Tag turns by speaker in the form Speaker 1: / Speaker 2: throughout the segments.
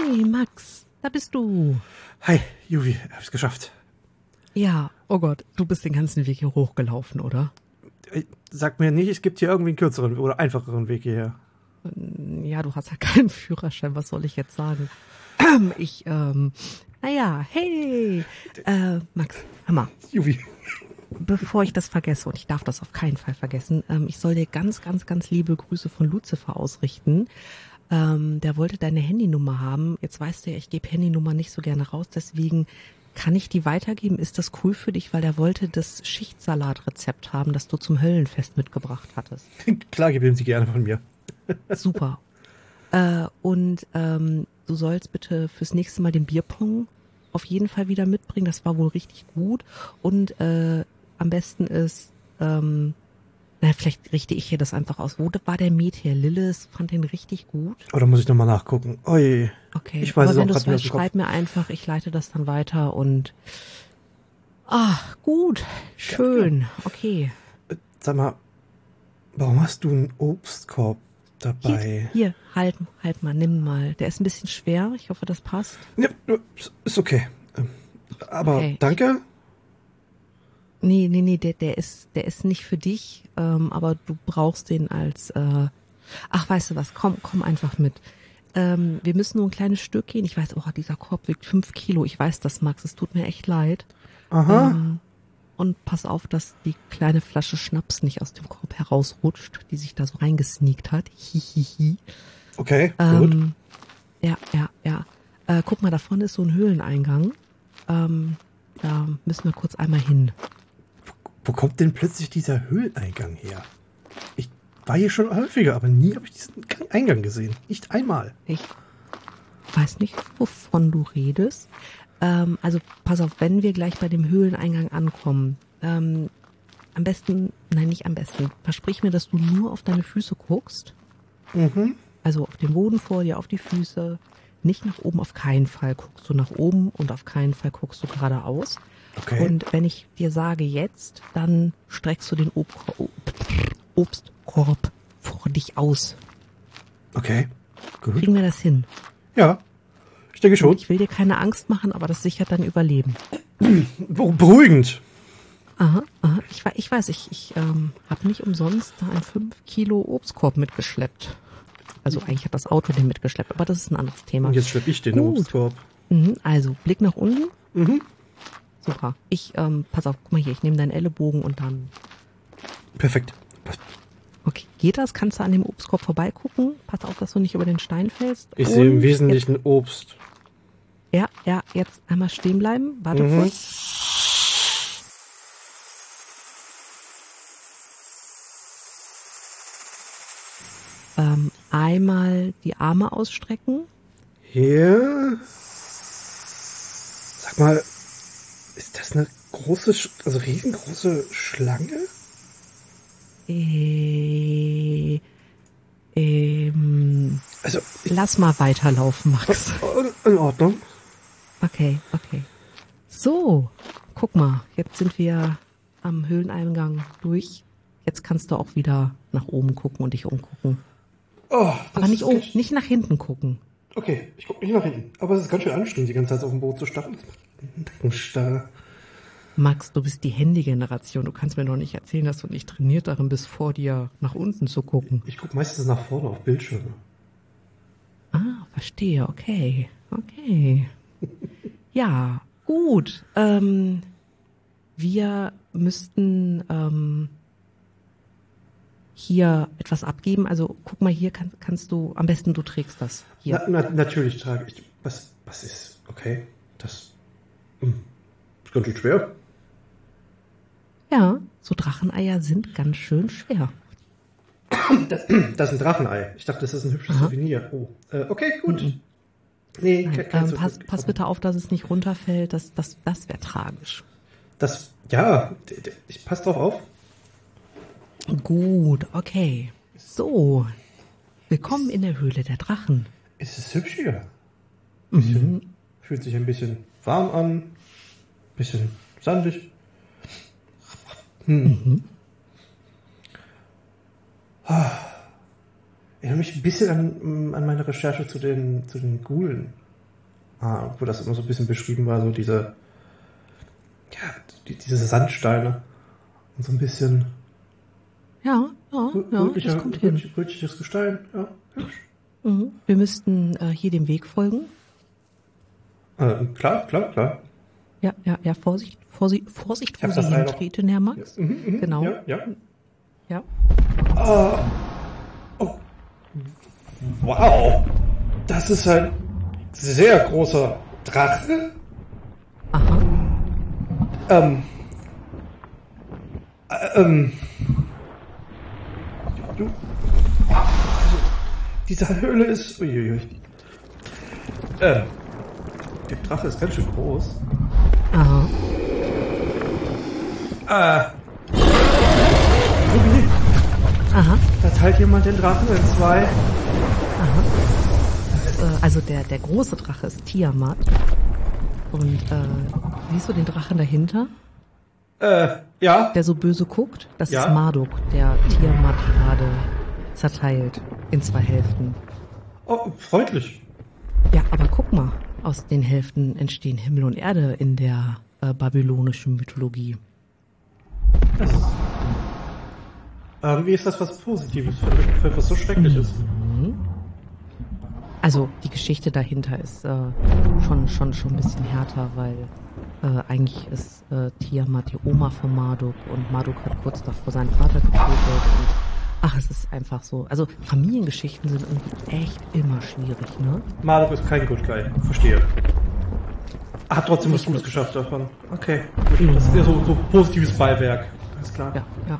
Speaker 1: Hey, Max, da bist du.
Speaker 2: Hi, Juvi, hab's geschafft.
Speaker 1: Ja, oh Gott, du bist den ganzen Weg hier hochgelaufen, oder?
Speaker 2: Sag mir nicht, es gibt hier irgendwie einen kürzeren oder einfacheren Weg hierher.
Speaker 1: Ja, du hast ja keinen Führerschein, was soll ich jetzt sagen? Ich, naja, hey, Max, hör mal,
Speaker 2: Juvi.
Speaker 1: bevor ich das vergesse, und ich darf das auf keinen Fall vergessen, ich soll dir ganz, ganz, ganz liebe Grüße von Lucifer ausrichten. Der wollte deine Handynummer haben. Jetzt weißt du ja, ich gebe Handynummer nicht so gerne raus, deswegen kann ich die weitergeben? Ist das cool für dich? Weil der wollte das Schichtsalatrezept haben, das du zum Höllenfest mitgebracht hattest.
Speaker 2: Klar, geben Sie gerne von mir.
Speaker 1: Super. Und du sollst bitte fürs nächste Mal den Bierpong auf jeden Fall wieder mitbringen. Das war wohl richtig gut. Und am besten ist, vielleicht richte ich hier das einfach aus. Wo war der Met hier? Lillis fand den richtig gut.
Speaker 2: Oder muss ich nochmal nachgucken? Oi.
Speaker 1: Okay,
Speaker 2: Ich weiß
Speaker 1: aber
Speaker 2: es
Speaker 1: wenn
Speaker 2: auch
Speaker 1: du es
Speaker 2: gerade
Speaker 1: weißt,
Speaker 2: nicht aus dem
Speaker 1: schreib mir einfach. Ich leite das dann weiter und gut, schön, okay.
Speaker 2: Sag mal, warum hast du einen Obstkorb dabei?
Speaker 1: Hier, halt mal, nimm mal. Der ist ein bisschen schwer. Ich hoffe, das passt.
Speaker 2: Ja, ist okay. Aber
Speaker 1: Okay.
Speaker 2: danke.
Speaker 1: Nee, der ist nicht für dich, aber du brauchst den als, weißt du was, komm einfach mit. Wir müssen nur ein kleines Stück gehen. Ich weiß, dieser Korb wiegt 5 Kilo. Ich weiß das, Max, es tut mir echt leid.
Speaker 2: Aha.
Speaker 1: Und pass auf, dass die kleine Flasche Schnaps nicht aus dem Korb herausrutscht, die sich da so reingesneakt hat. Hihihi.
Speaker 2: Okay, gut.
Speaker 1: Ja. Guck mal, da vorne ist so ein Höhleneingang. Da müssen wir kurz einmal hin.
Speaker 2: Wo kommt denn plötzlich dieser Höhleneingang her? Ich war hier schon häufiger, aber nie habe ich diesen Eingang gesehen. Nicht einmal.
Speaker 1: Ich weiß nicht, wovon du redest. Also pass auf, wenn wir gleich bei dem Höhleneingang ankommen, am besten, nein, nicht am besten, versprich mir, dass du nur auf deine Füße guckst.
Speaker 2: Mhm.
Speaker 1: Also auf den Boden vor dir, auf die Füße. Nicht nach oben, auf keinen Fall guckst du nach oben und auf keinen Fall guckst du geradeaus.
Speaker 2: Okay.
Speaker 1: Und wenn ich dir sage jetzt, dann streckst du den Obstkorb vor dich aus.
Speaker 2: Okay, gut.
Speaker 1: Kriegen wir das hin?
Speaker 2: Ja, ich denke schon.
Speaker 1: Ich will dir keine Angst machen, aber das sichert dein Überleben.
Speaker 2: Beruhigend.
Speaker 1: Aha. Ich weiß, ich habe nicht umsonst da einen 5 Kilo Obstkorb mitgeschleppt. Also eigentlich hat das Auto den mitgeschleppt, aber das ist ein anderes Thema.
Speaker 2: Und jetzt schleppe ich den
Speaker 1: Gut.
Speaker 2: Obstkorb.
Speaker 1: Also, Blick nach unten.
Speaker 2: Mhm.
Speaker 1: Super. Pass auf, guck mal hier, ich nehme deinen Ellenbogen und dann...
Speaker 2: Perfekt.
Speaker 1: Okay, geht das? Kannst du an dem Obstkorb vorbeigucken? Pass auf, dass du nicht über den Stein fällst.
Speaker 2: Ich sehe im
Speaker 1: Und
Speaker 2: Wesentlichen Obst.
Speaker 1: jetzt einmal stehen bleiben. Warte kurz. Einmal die Arme ausstrecken.
Speaker 2: Hier. Sag mal, ist das eine große, also riesengroße Schlange? Also,
Speaker 1: Lass mal weiterlaufen, Max.
Speaker 2: in Ordnung.
Speaker 1: Okay. So, guck mal, jetzt sind wir am Höhleneingang durch. Jetzt kannst du auch wieder nach oben gucken und dich umgucken.
Speaker 2: Oh,
Speaker 1: Aber nicht nach hinten gucken.
Speaker 2: Okay, ich gucke nicht nach hinten. Aber es ist ganz schön anstrengend, die ganze Zeit auf dem Boot zu starren. Nackenstarre.
Speaker 1: Max, du bist die Handy-Generation. Du kannst mir doch nicht erzählen, dass du nicht trainiert darin bist, vor dir nach unten zu gucken.
Speaker 2: Ich gucke meistens nach vorne auf Bildschirme.
Speaker 1: Ah, verstehe. Okay. Ja, gut. Wir müssten hier etwas abgeben. Also guck mal, hier kannst du, am besten du trägst das. Hier.
Speaker 2: Natürlich trage ich. Was ist? Okay, das ist ganz schön schwer.
Speaker 1: Ja, so Dracheneier sind ganz schön schwer.
Speaker 2: Das ist ein Drachenei. Ich dachte, das ist ein hübsches Souvenir. Oh, okay, gut. Nee,
Speaker 1: Nein, pass bitte auf, dass es nicht runterfällt. Das wäre tragisch.
Speaker 2: Ich passe drauf auf.
Speaker 1: Gut, okay. So, willkommen in der Höhle der Drachen.
Speaker 2: Es ist hübsch hier. Fühlt sich ein bisschen warm an. Bisschen sandig. Erinnere mich ein bisschen an meine Recherche zu den Ghoulen. wo das immer so ein bisschen beschrieben war, so diese Sandsteine und so ein bisschen
Speaker 1: Ja, das kommt hin.
Speaker 2: rötliches Gestein. Ja.
Speaker 1: Mhm. Wir müssten hier dem Weg folgen.
Speaker 2: Klar.
Speaker 1: Ja, Vorsicht, wo
Speaker 2: Ich hab
Speaker 1: Sie
Speaker 2: das Seil noch.
Speaker 1: hintreten, Herr Max. Genau.
Speaker 2: Ja.
Speaker 1: Ja.
Speaker 2: Wow. Das ist ein sehr großer Drache.
Speaker 1: Aha.
Speaker 2: Diese Höhle ist... Uiuiui. Der Drache ist ganz schön groß.
Speaker 1: Aha.
Speaker 2: Ruby,
Speaker 1: Aha.
Speaker 2: da teilt jemand den Drachen in zwei.
Speaker 1: Also der große Drache ist Tiamat. Und siehst du den Drachen dahinter,
Speaker 2: Ja.
Speaker 1: der so böse guckt? Das
Speaker 2: Ja.
Speaker 1: ist Marduk, der Tiamat gerade zerteilt in 2 Hälften.
Speaker 2: Oh, freundlich.
Speaker 1: Ja, aber guck mal, aus den Hälften entstehen Himmel und Erde in der babylonischen Mythologie.
Speaker 2: Das ist... wie ist das was Positives für etwas so Schreckliches?
Speaker 1: Also die Geschichte dahinter ist schon ein bisschen härter, weil eigentlich ist Tiamat die Oma von Marduk und Marduk hat kurz davor seinen Vater getötet und es ist einfach so. Also Familiengeschichten sind irgendwie echt immer schwierig, ne?
Speaker 2: Marduk ist kein Good Guy. Verstehe. Hat trotzdem was Gutes geschafft davon. Okay. Gut. Das ist ja so positives Beiwerk. Alles klar.
Speaker 1: Ja.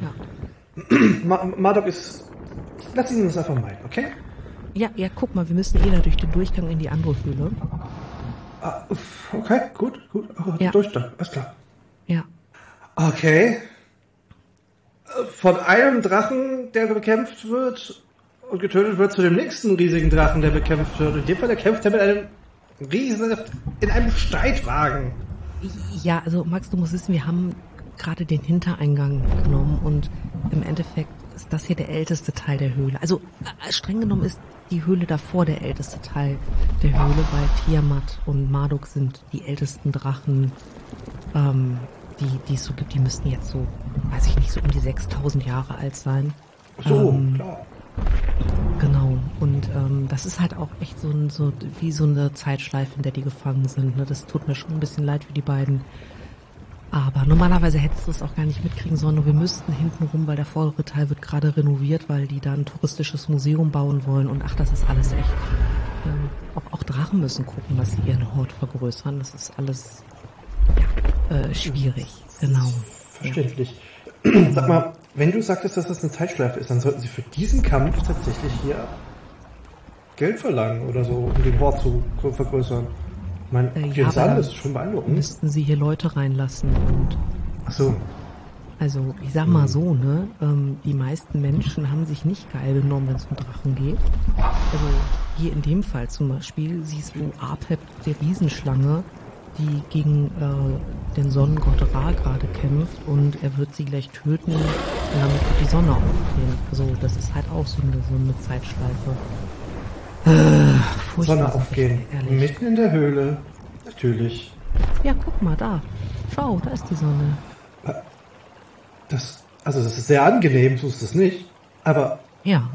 Speaker 2: Marduk ist... Lass ihn uns einfach meinen, okay?
Speaker 1: Ja, guck mal, wir müssen da durch den Durchgang in die andere Höhle.
Speaker 2: Okay, gut.
Speaker 1: Ja.
Speaker 2: Durchgang, alles klar.
Speaker 1: Ja.
Speaker 2: Okay. Von einem Drachen, der bekämpft wird und getötet wird, zu dem nächsten riesigen Drachen, der bekämpft wird. In dem Fall, der kämpft er mit einem riesigen, in einem Streitwagen.
Speaker 1: Ja, also Max, du musst wissen, wir haben gerade den Hintereingang genommen und im Endeffekt ist das hier der älteste Teil der Höhle. Also streng genommen ist die Höhle davor der älteste Teil der Höhle, weil Tiamat und Marduk sind die ältesten Drachen, die es so gibt. Die müssten jetzt so, weiß ich nicht, so um die 6000 Jahre alt sein.
Speaker 2: So, klar.
Speaker 1: Genau. Und das ist halt auch echt so wie so eine Zeitschleife, in der die gefangen sind. Ne? Das tut mir schon ein bisschen leid für die beiden. Aber normalerweise hättest du es auch gar nicht mitkriegen sollen. Und wir müssten hinten rum, weil der vordere Teil wird gerade renoviert, weil die da ein touristisches Museum bauen wollen. Und das ist alles echt. Auch Drachen müssen gucken, dass sie ihren Hort vergrößern. Das ist alles schwierig. Genau.
Speaker 2: Verständlich. Ja. Sag mal, wenn du sagtest, dass das eine Zeitschleife ist, dann sollten sie für diesen Kampf tatsächlich hier Geld verlangen oder so, um den Hort zu vergrößern. Ich meine, das ist schon beeindruckend.
Speaker 1: Müssten sie hier Leute reinlassen und...
Speaker 2: Ach so.
Speaker 1: Also, ich sag mal so, ne, die meisten Menschen haben sich nicht geil benommen, wenn es um Drachen geht. Also, hier in dem Fall zum Beispiel siehst du Apep, die Riesenschlange, die gegen den Sonnengott Ra gerade kämpft und er wird sie gleich töten und damit wird die Sonne aufgehen. Also, das ist halt auch so eine Zeitschleife.
Speaker 2: Sonne aufgehen. Mitten in der Höhle. Natürlich.
Speaker 1: Ja, guck mal, da. Schau, da ist die Sonne.
Speaker 2: Das ist sehr angenehm, so ist es nicht. Aber...
Speaker 1: Ja.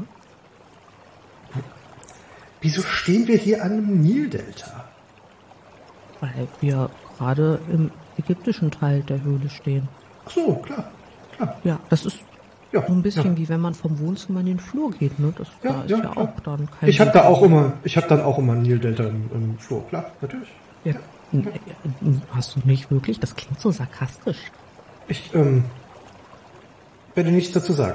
Speaker 2: Wieso stehen wir hier an einem Nildelta?
Speaker 1: Weil wir gerade im ägyptischen Teil der Höhle stehen.
Speaker 2: Ach so, klar.
Speaker 1: Ja, das ist so ein bisschen
Speaker 2: ja.
Speaker 1: wie wenn man vom Wohnzimmer in den Flur geht, ne? Das da ist ja auch dann kein...
Speaker 2: Ich habe dann auch immer ein Nildelta im Flur, klar, natürlich.
Speaker 1: Ja. Hast du nicht wirklich? Das klingt so sarkastisch.
Speaker 2: Ich werde nichts dazu sagen.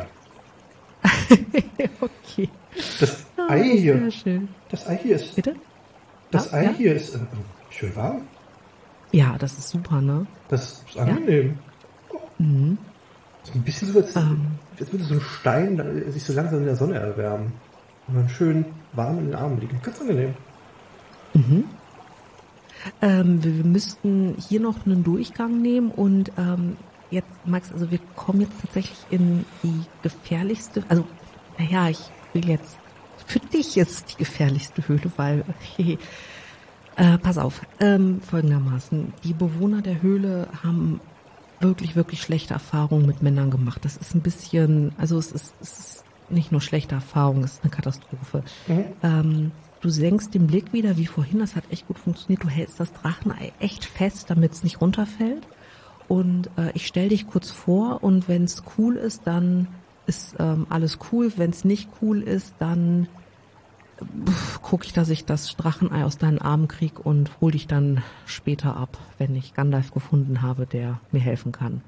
Speaker 1: Okay.
Speaker 2: Das Ei hier.
Speaker 1: Sehr schön.
Speaker 2: Das Ei hier ist.
Speaker 1: Bitte?
Speaker 2: Das Ei hier ist schön warm.
Speaker 1: Ja, das ist super, ne?
Speaker 2: Das ist angenehm.
Speaker 1: Mhm.
Speaker 2: So ein bisschen so, als würde so ein Stein sich so langsam in der Sonne erwärmen. Und dann schön warm in den Armen liegen. Ganz angenehm.
Speaker 1: Mhm. Wir müssten hier noch einen Durchgang nehmen und jetzt, Max, also wir kommen jetzt tatsächlich in die gefährlichste, also, naja, ich will jetzt, für dich ist die gefährlichste Höhle, weil Pass auf, folgendermaßen. Die Bewohner der Höhle haben wirklich, wirklich schlechte Erfahrungen mit Männern gemacht. Das ist ein bisschen, also es ist nicht nur schlechte Erfahrung, es ist eine Katastrophe. Du senkst den Blick wieder wie vorhin, das hat echt gut funktioniert. Du hältst das Drachenei echt fest, damit es nicht runterfällt. Und ich stell dich kurz vor und wenn es cool ist, dann ist alles cool. Wenn es nicht cool ist, dann gucke ich, dass ich das Drachenei aus deinen Armen krieg und hol dich dann später ab, wenn ich Gandalf gefunden habe, der mir helfen kann.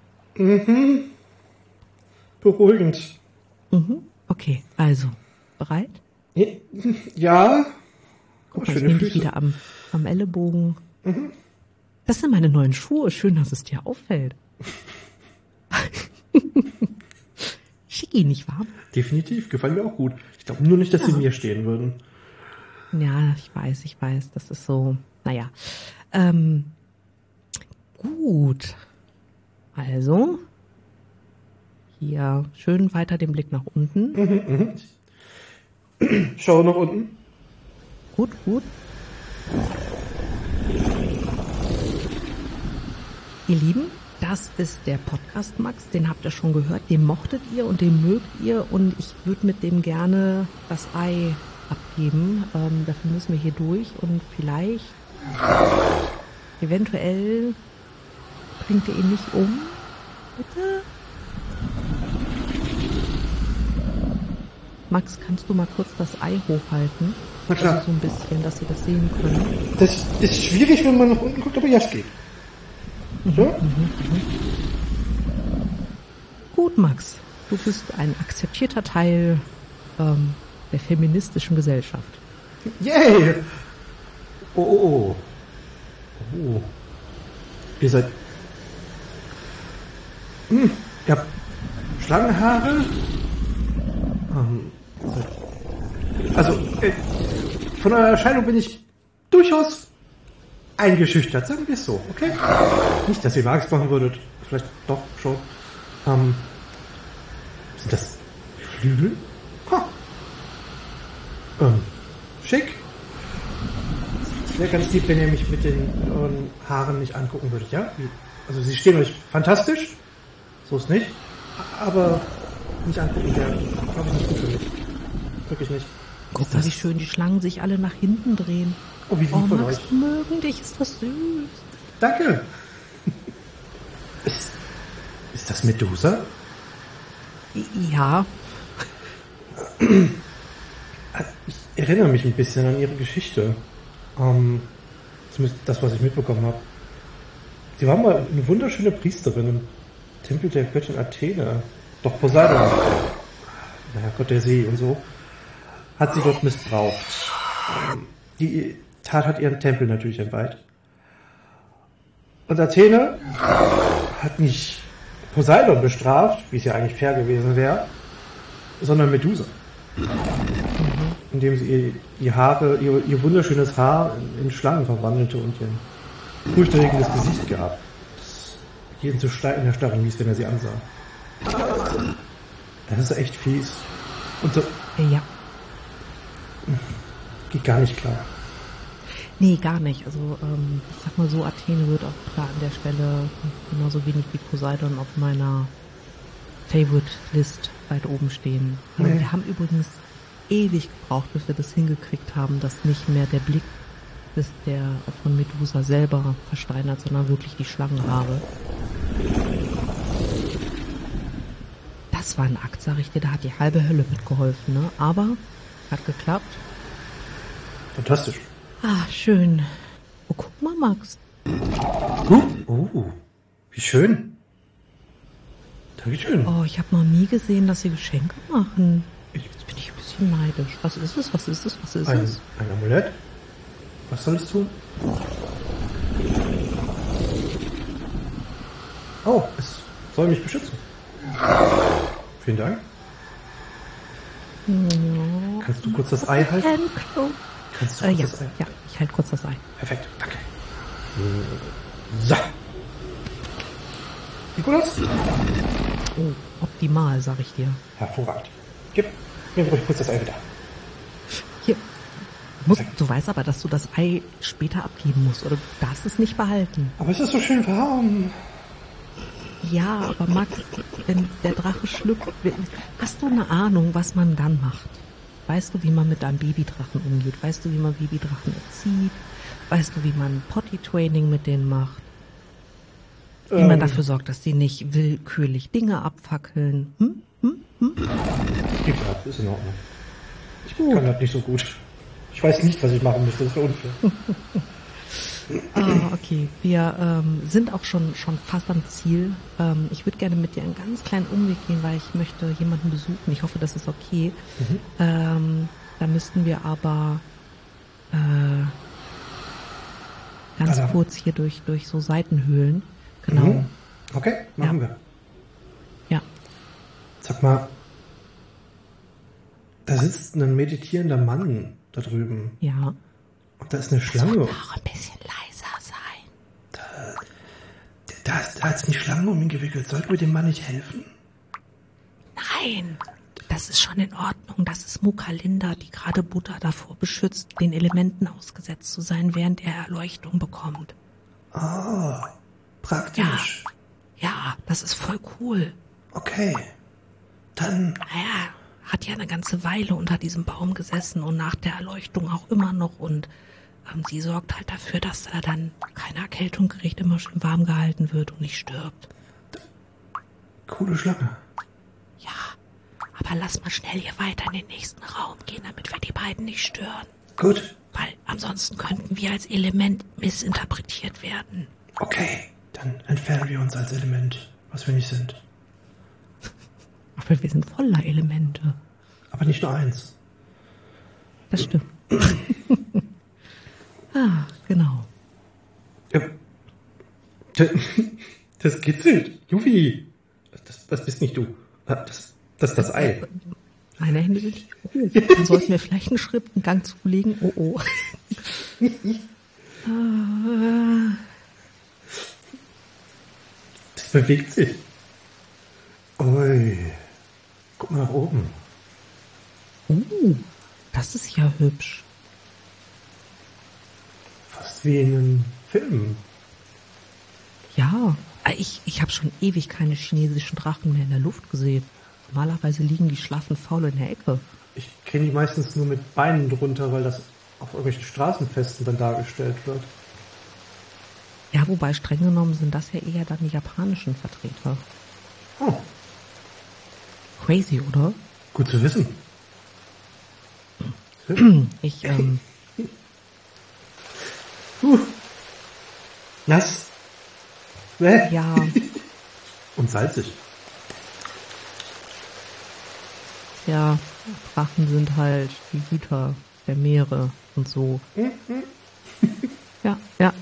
Speaker 2: Beruhigend.
Speaker 1: Okay, also, bereit?
Speaker 2: Ja.
Speaker 1: Guck mal, ich nehme dich wieder am Ellenbogen. Das sind meine neuen Schuhe. Schön, dass es dir auffällt. Schicki, nicht wahr?
Speaker 2: Definitiv, gefallen mir auch gut. Ich glaube nur nicht, dass sie mir stehen würden.
Speaker 1: Ja, ich weiß. Das ist so, naja. Gut. Also, hier schön weiter den Blick nach unten.
Speaker 2: Schau nach unten.
Speaker 1: Gut. Ihr Lieben, das ist der Podcast Max, den habt ihr schon gehört, den mochtet ihr und den mögt ihr und ich würde mit dem gerne das Ei abgeben. Dafür müssen wir hier durch und vielleicht, eventuell, bringt ihr ihn nicht um? Bitte? Max, kannst du mal kurz das Ei hochhalten?
Speaker 2: Na klar.
Speaker 1: Also so ein bisschen, dass Sie das sehen können.
Speaker 2: Das ist schwierig, wenn man nach unten guckt, aber ja, es geht. So?
Speaker 1: Gut, Max. Du bist ein akzeptierter Teil der feministischen Gesellschaft.
Speaker 2: Yay! Oh. Ihr seid... ihr habt Schlangenhaare? Also, von eurer Erscheinung bin ich durchaus eingeschüchtert, sagen wir es so, okay? Nicht, dass ihr mir Angst machen würdet, vielleicht doch schon. Sind das Flügel? Schick. Es wäre ganz lieb, wenn ihr mich mit den euren Haaren nicht angucken würdet, ja? Also sie stehen euch fantastisch, so ist nicht, aber nicht angucken wäre, glaube ich, nicht gut für mich. Wirklich nicht.
Speaker 1: Guck mal, wie schön die Schlangen sich alle nach hinten drehen.
Speaker 2: Oh, wie lieb von
Speaker 1: Max,
Speaker 2: euch.
Speaker 1: mögen dich, ist das süß.
Speaker 2: Danke. Ist das Medusa?
Speaker 1: Ja,
Speaker 2: Ich erinnere mich ein bisschen an ihre Geschichte. Zumindest das, was ich mitbekommen habe. Sie war mal eine wunderschöne Priesterin im Tempel der Göttin Athene. Doch Poseidon, naja, Gott der See und so, hat sie dort missbraucht. Die Tat hat ihren Tempel natürlich entweiht. Und Athene hat nicht Poseidon bestraft, wie es ja eigentlich fair gewesen wäre, sondern Medusa. Indem sie ihr wunderschönes Haar in Schlangen verwandelte und ihr ein furchterregendes Gesicht gab. Das jeden zu in der Starre ließ, wenn er sie ansah. Das ist echt fies. Und so.
Speaker 1: Ja.
Speaker 2: Geht gar nicht klar.
Speaker 1: Nee, gar nicht. Also ich sag mal so, Athene wird auch klar an der Stelle genauso wenig wie Poseidon auf meiner Favorite-List weit oben stehen.
Speaker 2: Nee.
Speaker 1: Wir haben übrigens ewig gebraucht, bis wir das hingekriegt haben, dass nicht mehr der Blick ist, der von Medusa selber versteinert, sondern wirklich die Schlangenhaare. Das war ein Akt, sag ich dir, da hat die halbe Hölle mitgeholfen, ne? Aber hat geklappt.
Speaker 2: Fantastisch.
Speaker 1: Ah, schön. Oh, guck mal, Max.
Speaker 2: Wie schön. Dankeschön.
Speaker 1: Oh, ich habe noch nie gesehen, dass sie Geschenke machen. Jetzt bin ich ein bisschen neidisch. Was ist es? Was ist es? Was ist es?
Speaker 2: Ein Amulett? Was soll es tun? Oh, es soll mich beschützen. Vielen Dank.
Speaker 1: Ja.
Speaker 2: Kannst du kurz das Ei halten?
Speaker 1: Handcloak.
Speaker 2: Kannst du kurz
Speaker 1: Ja,
Speaker 2: das Ei?
Speaker 1: ja, ich halte kurz das Ei.
Speaker 2: Perfekt, danke. So. Sieht gut aus?
Speaker 1: Oh, optimal, sag ich dir.
Speaker 2: Hervorragend. Gib mir ruhig kurz das Ei wieder.
Speaker 1: Hier. Du weißt aber, dass du das Ei später abgeben musst, oder du darfst es nicht behalten.
Speaker 2: Aber es ist so schön warm.
Speaker 1: Ja, aber Max, wenn der Drache schlüpft, hast du eine Ahnung, was man dann macht? Weißt du, wie man mit einem Babydrachen umgeht? Weißt du, wie man Babydrachen erzieht? Weißt du, wie man Potty-Training mit denen macht? Wie man dafür sorgt, dass die nicht willkürlich Dinge abfackeln?
Speaker 2: Ja, ist in Ordnung. Ich kann das nicht so gut. Ich weiß nicht, was ich machen müsste, das ist unfair.
Speaker 1: Okay. Wir sind auch schon fast am Ziel. Ich würde gerne mit dir einen ganz kleinen Umweg gehen, weil ich möchte jemanden besuchen. Ich hoffe, das ist okay. Da müssten wir aber ganz kurz hier durch so Seitenhöhlen. Genau.
Speaker 2: Okay, machen wir.
Speaker 1: Ja.
Speaker 2: Sag mal, da sitzt ein meditierender Mann da drüben.
Speaker 1: Ja.
Speaker 2: Und da ist eine Schlange.
Speaker 1: Soll auch ein bisschen leiser sein.
Speaker 2: Da hat eine Schlange um ihn gewickelt. Sollten wir dem Mann nicht helfen?
Speaker 1: Nein, das ist schon in Ordnung. Das ist Mukalinda, die gerade Buddha davor beschützt, den Elementen ausgesetzt zu sein, während er Erleuchtung bekommt.
Speaker 2: Ah, praktisch.
Speaker 1: Ja, das ist voll cool.
Speaker 2: Okay, dann...
Speaker 1: Naja, hat ja eine ganze Weile unter diesem Baum gesessen und nach der Erleuchtung auch immer noch. Und sie sorgt halt dafür, dass er dann keine Erkältung kriegt, immer schön warm gehalten wird und nicht stirbt.
Speaker 2: Coole Schlange.
Speaker 1: Ja, aber lass mal schnell hier weiter in den nächsten Raum gehen, damit wir die beiden nicht stören.
Speaker 2: Gut.
Speaker 1: Weil ansonsten könnten wir als Element missinterpretiert werden.
Speaker 2: Okay, dann entfernen wir uns als Element, was wir nicht sind.
Speaker 1: Aber wir sind voller Elemente.
Speaker 2: Aber nicht nur eins.
Speaker 1: Das stimmt. Genau.
Speaker 2: Ja. Das kitzelt. Juvi. Das bist nicht du. Das ist das Ei.
Speaker 1: Meine Hände sind nicht hoch. Dann sollten wir vielleicht einen Schritt, einen Gang zulegen. Oh.
Speaker 2: Das bewegt sich. Ui. Guck mal nach oben.
Speaker 1: Das ist ja hübsch.
Speaker 2: Fast wie in einem Film.
Speaker 1: Ja, ich habe schon ewig keine chinesischen Drachen mehr in der Luft gesehen. Normalerweise liegen die schlafen faul in der Ecke.
Speaker 2: Ich kenne die meistens nur mit Beinen drunter, weil das auf irgendwelchen Straßenfesten dann dargestellt wird.
Speaker 1: Ja, wobei streng genommen sind das ja eher dann die japanischen Vertreter.
Speaker 2: Oh,
Speaker 1: Crazy, oder?
Speaker 2: gut zu wissen.
Speaker 1: Ich,
Speaker 2: Nass.
Speaker 1: ja,
Speaker 2: Und salzig.
Speaker 1: ja, Drachen sind halt die Hüter der Meere und so. Ja.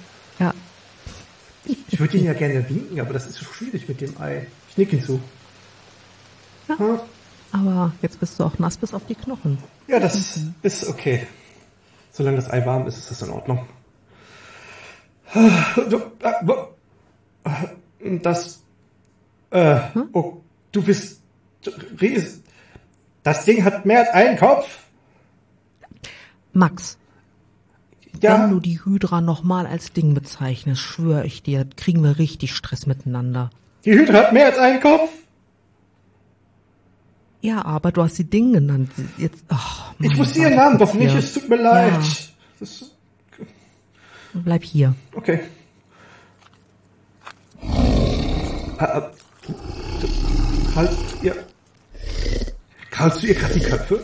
Speaker 2: Ich würde ihn ja gerne winken, aber das ist so schwierig mit dem Ei. Ich nick ihn zu.
Speaker 1: Ja. Aber jetzt bist du auch nass bis auf die Knochen.
Speaker 2: Ja, das ist okay. Solange das Ei warm ist, ist das in Ordnung. Oh, du bist Ries. Das Ding hat mehr als einen Kopf.
Speaker 1: Max,
Speaker 2: Ja,
Speaker 1: wenn du die Hydra nochmal als Ding bezeichnest, schwöre ich dir, kriegen wir richtig Stress miteinander.
Speaker 2: die Hydra hat mehr als einen Kopf.
Speaker 1: Ja, aber du hast sie Ding genannt. Jetzt,
Speaker 2: Ich wusste ihren Namen doch nicht, es tut mir leid.
Speaker 1: Ja.
Speaker 2: Das,
Speaker 1: Bleib hier.
Speaker 2: okay. Krallst du ihr gerade die Köpfe?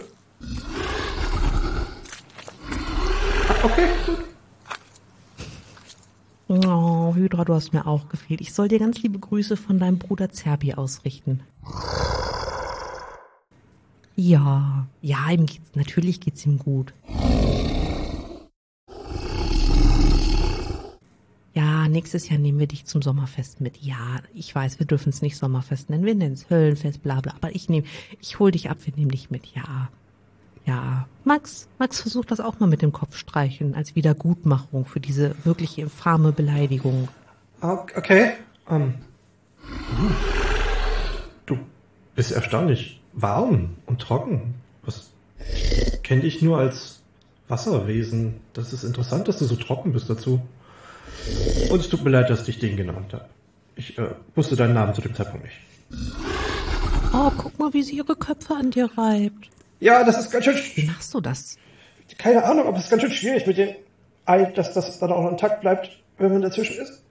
Speaker 2: Okay, gut.
Speaker 1: Oh, Hydra, du hast mir auch gefehlt. Ich soll dir ganz liebe Grüße von deinem Bruder Zerbi ausrichten. Ja, natürlich geht's ihm gut. Ja, nächstes Jahr nehmen wir dich zum Sommerfest mit. Ja, ich weiß, wir dürfen es nicht Sommerfest nennen, wir nennen es Höllenfest, bla bla. Aber ich hol dich ab, wir nehmen dich mit. Ja. Max versucht das auch mal mit dem Kopf streicheln als Wiedergutmachung für diese wirklich infame Beleidigung.
Speaker 2: Okay. Du bist erstaunlich warm und trocken. Ich kenne dich nur als Wasserwesen. Das ist interessant, dass du so trocken bist dazu. Und es tut mir leid, dass ich dich den genannt habe. Ich wusste deinen Namen zu dem Zeitpunkt nicht.
Speaker 1: Oh, guck mal, wie sie ihre Köpfe an dir reibt.
Speaker 2: Ja, das ist ganz schön...
Speaker 1: Wie machst du das?
Speaker 2: Keine Ahnung, aber es ist ganz schön schwierig mit dem Ei, dass das dann auch noch intakt bleibt, wenn man dazwischen ist.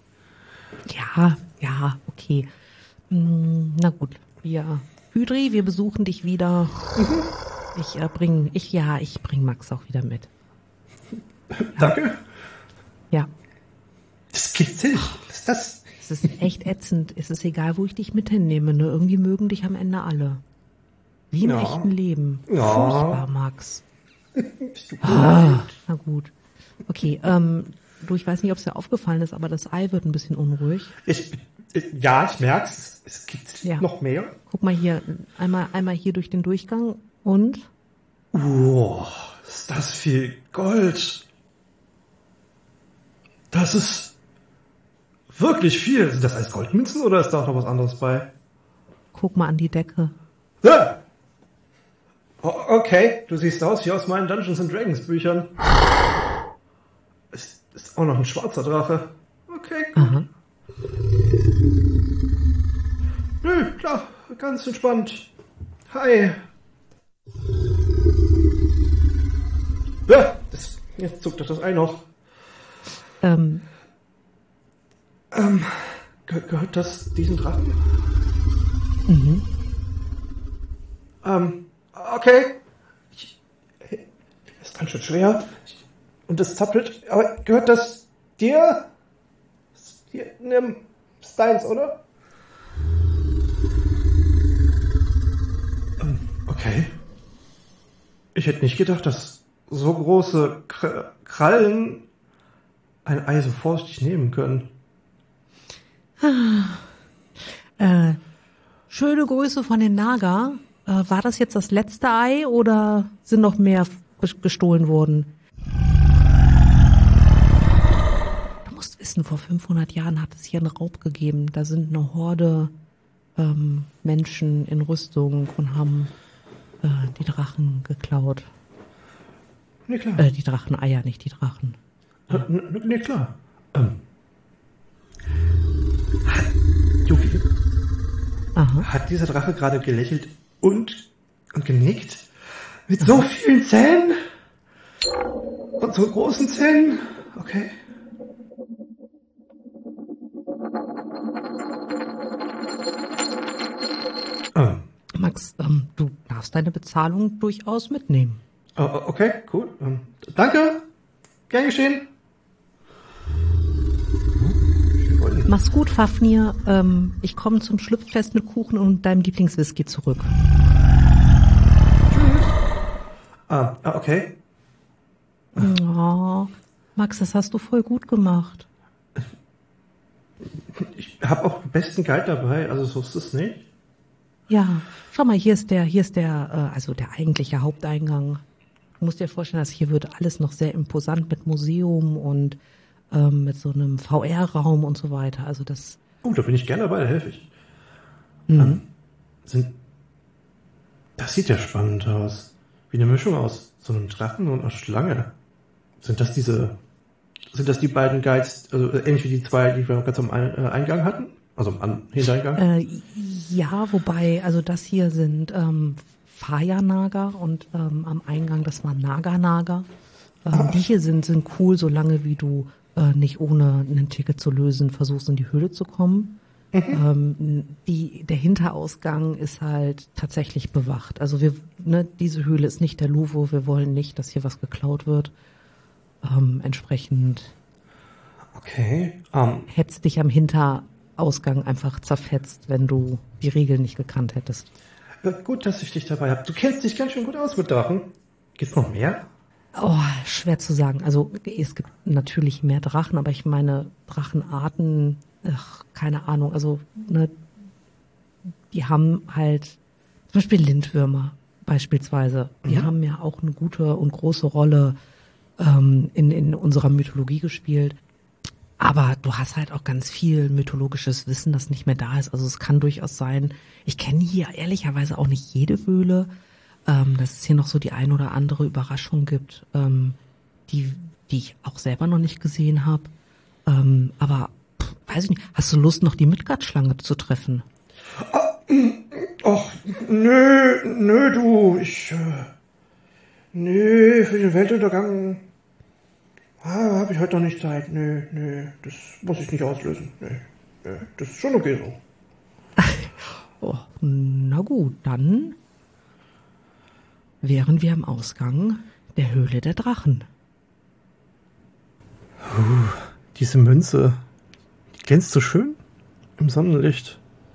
Speaker 1: Ja, okay. Na gut, Hydri, wir besuchen dich wieder. Mhm. Ich bring Max auch wieder mit.
Speaker 2: Danke.
Speaker 1: Ja.
Speaker 2: Das gibt's nicht. Was ist das?
Speaker 1: Es ist echt ätzend. Es ist egal, wo ich dich mit hinnehme. Ne? Irgendwie mögen dich am Ende alle. Wie im echten Leben.
Speaker 2: Ja.
Speaker 1: Furchtbar, Max. Na gut. Okay, ich weiß nicht, ob es dir aufgefallen ist, aber das Ei wird ein bisschen unruhig.
Speaker 2: Ich merk's. Es gibt noch mehr.
Speaker 1: Guck mal hier, einmal hier durch den Durchgang und...
Speaker 2: Ist das viel Gold. Das ist wirklich viel. Sind das alles Goldmünzen oder ist da auch noch was anderes bei?
Speaker 1: Guck mal an die Decke.
Speaker 2: Ah! Okay, du siehst aus wie aus meinen Dungeons and Dragons Büchern. Es ist auch noch ein schwarzer Drache. Okay, gut. Aha. Nö, klar, ganz entspannt. Hi. Ja, jetzt zuckt doch das Ei noch. Gehört das diesen Drachen?
Speaker 1: Mhm.
Speaker 2: Okay. Das ist ganz schön schwer. Und das zappelt. Aber gehört das dir? Nimm Steins, oder? Okay. Ich hätte nicht gedacht, dass so große Krallen ein Ei so vorsichtig nehmen können.
Speaker 1: Schöne Grüße von den Naga. War das jetzt das letzte Ei oder sind noch mehr gestohlen worden? Du musst wissen, vor 500 Jahren hat es hier einen Raub gegeben. Da sind eine Horde Menschen in Rüstung und haben die Drachen geklaut.
Speaker 2: Nee, klar.
Speaker 1: Die Dracheneier, nicht die Drachen.
Speaker 2: Nee, klar. Hat dieser Drache gerade gelächelt und genickt? Mit so vielen Zähnen? Und so großen Zähnen? Okay.
Speaker 1: Max, du darfst deine Bezahlung durchaus mitnehmen.
Speaker 2: Okay, cool. Danke. Gern geschehen.
Speaker 1: Mach's gut, Fafnir. Ich komme zum Schlüpffest mit Kuchen und deinem Lieblingswhisky zurück.
Speaker 2: Tschüss. Okay.
Speaker 1: Oh, Max, das hast du voll gut gemacht.
Speaker 2: Ich habe auch den besten Guide dabei, also so ist es nicht.
Speaker 1: Ja, schau mal, hier ist der eigentliche Haupteingang. Du musst dir vorstellen, dass hier wird alles noch sehr imposant mit Museum und mit so einem VR-Raum und so weiter. Also das.
Speaker 2: Oh, da bin ich gerne dabei, da helfe ich. Das sieht ja spannend aus. Wie eine Mischung aus so einem Drachen und einer Schlange. Sind das die beiden Guides, also ähnlich wie die zwei, die wir ganz am Eingang hatten? Also am Hintereingang?
Speaker 1: Ja, wobei, also das hier sind Faya-Naga und am Eingang, das war Naga-Naga. Die hier sind cool, solange wie du nicht ohne ein Ticket zu lösen versuchst, in die Höhle zu kommen. Der Hinterausgang ist halt tatsächlich bewacht. Also diese Höhle ist nicht der Louvre, wir wollen nicht, dass hier was geklaut wird. Entsprechend hättest dich am Hinterausgang einfach zerfetzt, wenn du die Regeln nicht gekannt hättest.
Speaker 2: Gut, dass ich dich dabei habe. Du kennst dich ganz schön gut aus mit Drachen. Gibt's noch mehr?
Speaker 1: Oh, schwer zu sagen. Also es gibt natürlich mehr Drachen, aber ich meine Drachenarten, keine Ahnung. Also die haben halt zum Beispiel Lindwürmer beispielsweise. Die haben ja auch eine gute und große Rolle in unserer Mythologie gespielt. Aber du hast halt auch ganz viel mythologisches Wissen, das nicht mehr da ist. Also es kann durchaus sein, ich kenne hier ehrlicherweise auch nicht jede Höhle, dass es hier noch so die ein oder andere Überraschung gibt, die ich auch selber noch nicht gesehen habe. Aber weiß ich nicht, hast du Lust, noch die Midgard-Schlange zu treffen?
Speaker 2: Ach, nö, du, nö, für den Weltuntergang habe ich heute noch nicht Zeit. Nö, das muss ich nicht auslösen. Nö, das ist schon okay so.
Speaker 1: Oh, na gut, dann wären wir am Ausgang der Höhle der Drachen.
Speaker 2: Diese Münze, die glänzt so schön im Sonnenlicht.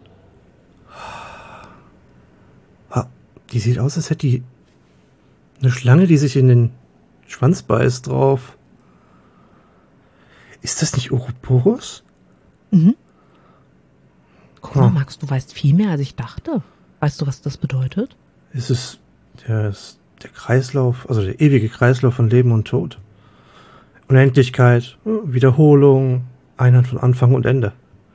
Speaker 2: Die sieht aus, als hätte die eine Schlange, die sich in den Schwanz beißt, drauf. Ist das nicht Ouroboros?
Speaker 1: Mhm. Guck mal, Max, du weißt viel mehr, als ich dachte. Weißt du, was das bedeutet?
Speaker 2: Es ist der Kreislauf, also der ewige Kreislauf von Leben und Tod. Unendlichkeit, Wiederholung, Einheit von Anfang und Ende.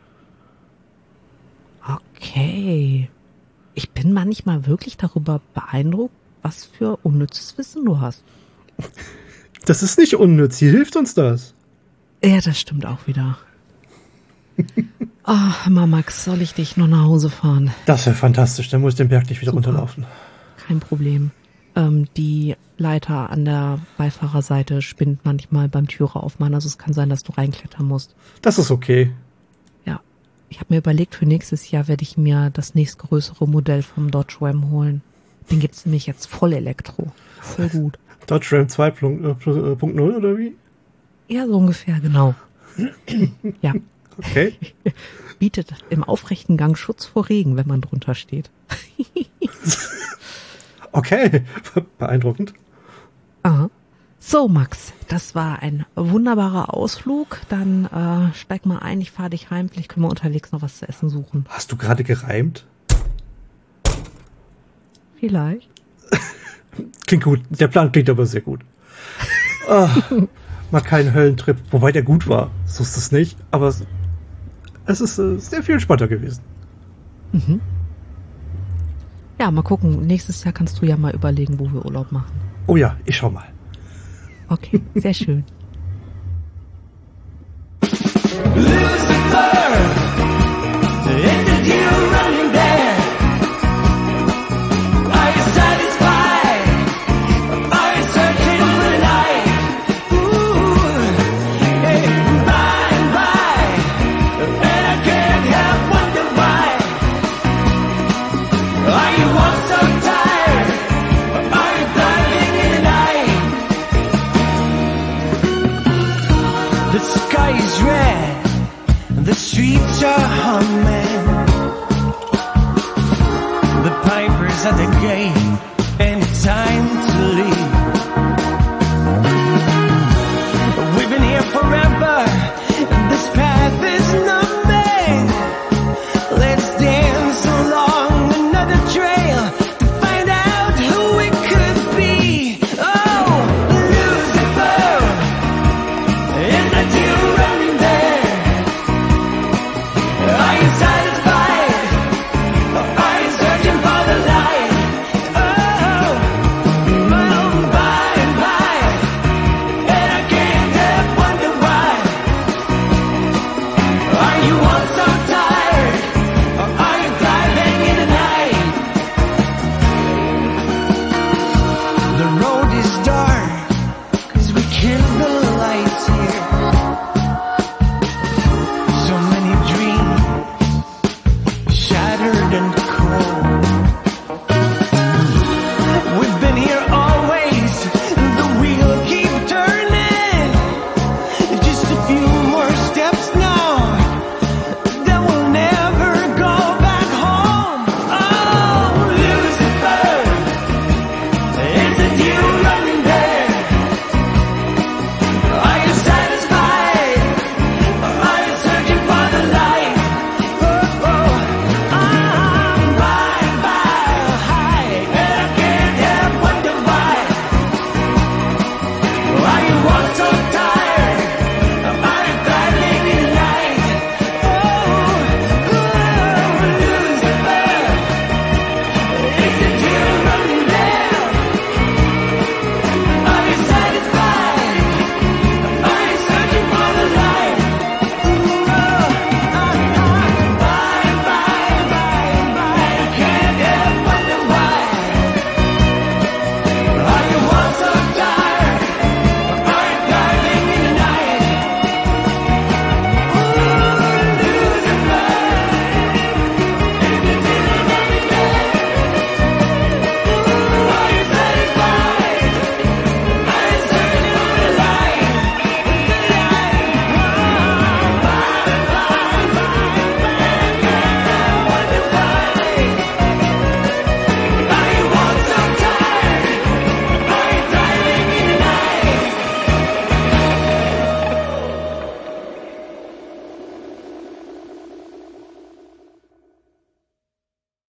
Speaker 1: Okay. Ich bin manchmal wirklich darüber beeindruckt, was für unnützes Wissen du hast.
Speaker 2: Das ist nicht unnütz, hier hilft uns das.
Speaker 1: Ja, das stimmt auch wieder. Mama Max, soll ich dich noch nach Hause fahren?
Speaker 2: Das wäre fantastisch, dann muss ich den Berg nicht wieder runterlaufen.
Speaker 1: Kein Problem. Die Leiter an der Beifahrerseite spinnt manchmal beim Türe aufmachen, also es kann sein, dass du reinklettern musst.
Speaker 2: Das ist okay.
Speaker 1: Ja, ich habe mir überlegt, für nächstes Jahr werde ich mir das nächstgrößere Modell vom Dodge Ram holen. Den gibt's nämlich jetzt voll Elektro. Voll gut.
Speaker 2: Dodge Ram 2.0 oder wie?
Speaker 1: Ja, so ungefähr, genau. Ja.
Speaker 2: Okay.
Speaker 1: Bietet im aufrechten Gang Schutz vor Regen, wenn man drunter steht.
Speaker 2: Okay, beeindruckend.
Speaker 1: Aha. So, Max, das war ein wunderbarer Ausflug. Dann steig mal ein, ich fahre dich heim. Vielleicht können wir unterwegs noch was zu essen suchen.
Speaker 2: Hast du gerade gereimt?
Speaker 1: Vielleicht.
Speaker 2: Klingt gut. Der Plan klingt aber sehr gut. Mal kein Höllentrip. Wobei der gut war. So ist es nicht. Aber es ist sehr viel entspannter gewesen.
Speaker 1: Mhm. Ja, mal gucken. Nächstes Jahr kannst du ja mal überlegen, wo wir Urlaub machen.
Speaker 2: Oh ja, ich schau mal.
Speaker 1: Okay, sehr schön.
Speaker 3: The streets are humming, the piper's at the gate, and it's time to leave.